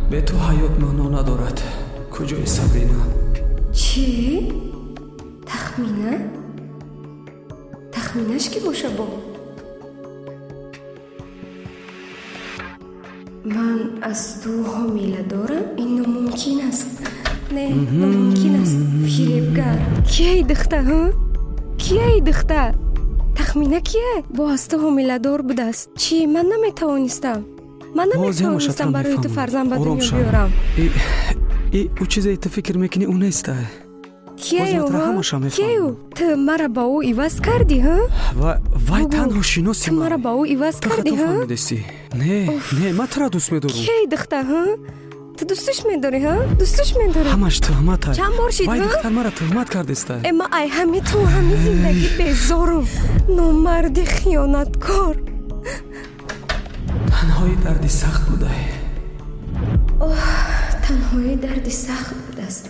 به تو حیات معنا ندارد. کجای سابرینا؟ چی؟ تخمینه؟ تخمینش کی باشه با؟ من از تو حامله دارم؟ این ممکن است. نه ممکن است. فریبگر کیه دختر ها؟ کیه دختر؟ تخمینه کیه؟ با از تو حامله دار بوده است. چی؟ من نمیتوانستم برای تو فرزند به دنیا بیارم. او چیزی تو فکر میکنی اون نیسته. کیه او؟ کیه او؟ تو مرا با او ایواز کردی ها؟ وای تنها شناسی من. تو مرا با او ایواز کردی ها؟ نه من تو را دوست میدارم. کیه دختر ها؟ تو دوستش میداری ها؟ دوستش میداری؟ همش تهمت های. چند بار شید ها؟ وای دختر مرا تهمت کردسته. اما ای همه تو همه زندگی بیزارم. نامرد خیانتکار. تنهایی دردی سخت بوده. تنهایی دردی سخت بوده است.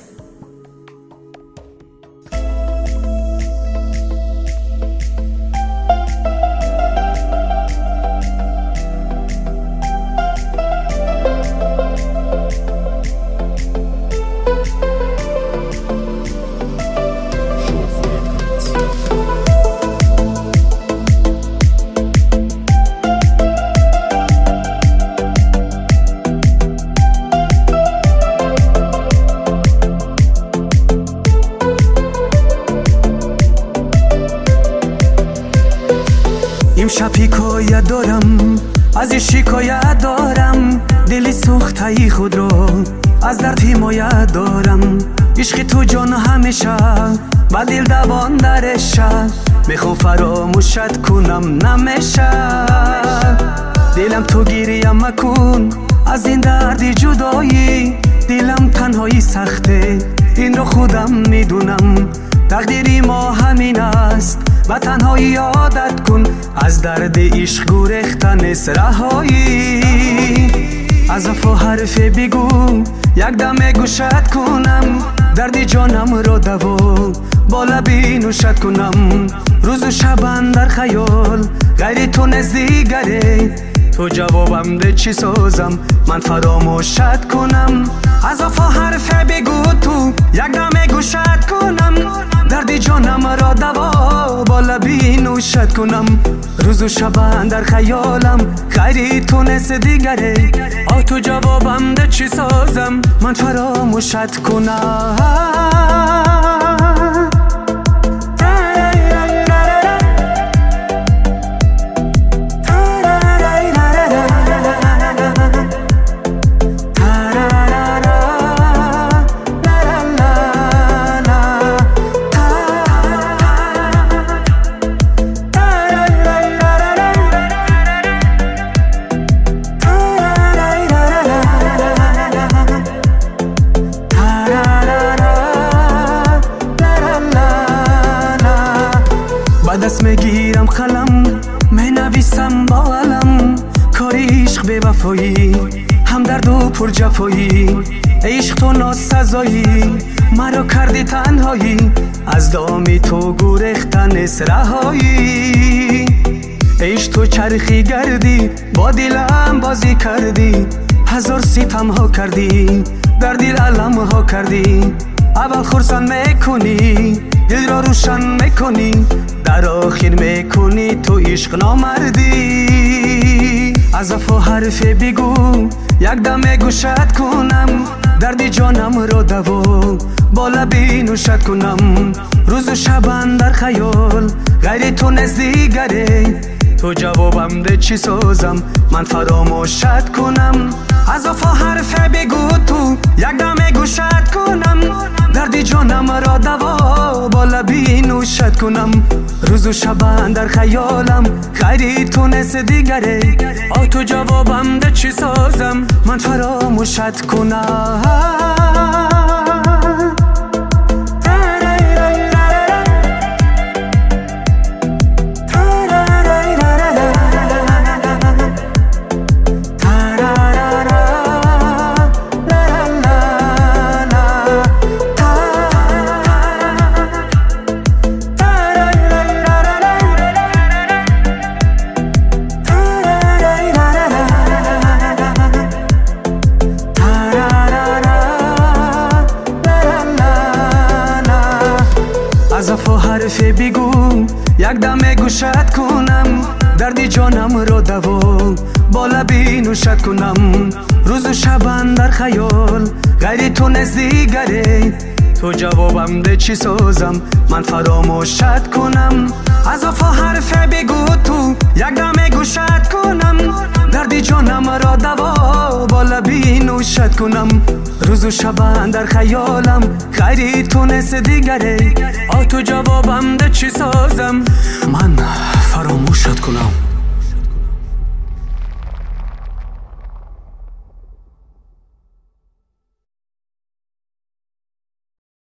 شکایت دارم از این شکایت دارم دلی سوخته‌ای خود رو از درد حمایت دارم عشق تو جان همیشه با دل دوان درشه میخوام فراموشت کنم نمیشه دلم تو گریه مکن از این درد جدایی دلم تنهایی سخته این رو خودم میدونم تقدیری ما همین است و تنهایی عادت کن از درد عشق گریختن رهایی از وفا حرف بگو یک دم گوشت کنم درد جانم را دوا با لبی نوشت کنم روز و شب اندر خیال غیر تو نزدیگره تو جوابم ده چی سازم من فراموشت کنم از وفا حرف بگو تو یک دم گوشت کنم درد جانم را دوا با لبی نوشت کنم روز و شب اندر خیالم غیر تو نست دیگره تو جوابم ده چی سازم من فراموشت کنم دست میگیرم خلم می نویسم با علم کار عشق بی وفایی هم درد و پر جفایی عشق تو ناسزایی مرا کردی تنهایی از دامی تو گریختن رهایی عشق تو چرخی گردی با دلم بازی کردی هزار ستم ها کردی در دل علم ها کردی اول خرسان میکنی دل را روشن میکنی در آخر میکنی تو عشق نامردی از وفا حرف بگو یک دم گوشت کنم درد جانم را دوا با لبی نوشت کنم روز و شب اندر خیال غیر تو نزدیگره تو جوابم ده چی سازم من فراموشت کنم از وفا حرف بگو تو یک دم گوشت کنم درد جانم را دوا با لبی نوشت کنم روز و شب اندر خیالم غیر تو نست دیگره تو جوابم ده چی سازم من فراموشت کنم دم گوشت کنم دردی جانم رو دوا با لبی نوشت کنم روز و شبم در خیال غیر تو نزدیگره تو جوابم ده چی سازم من فراموشت کنم از وفا حرف بگو تو یک دم گوشت کنم دردی جانم را دوا با لبی نوشت کنم روز و شبم در خیالم غیر تو نزدیگره تو جوابم ده چی سازم من فراموشت کنم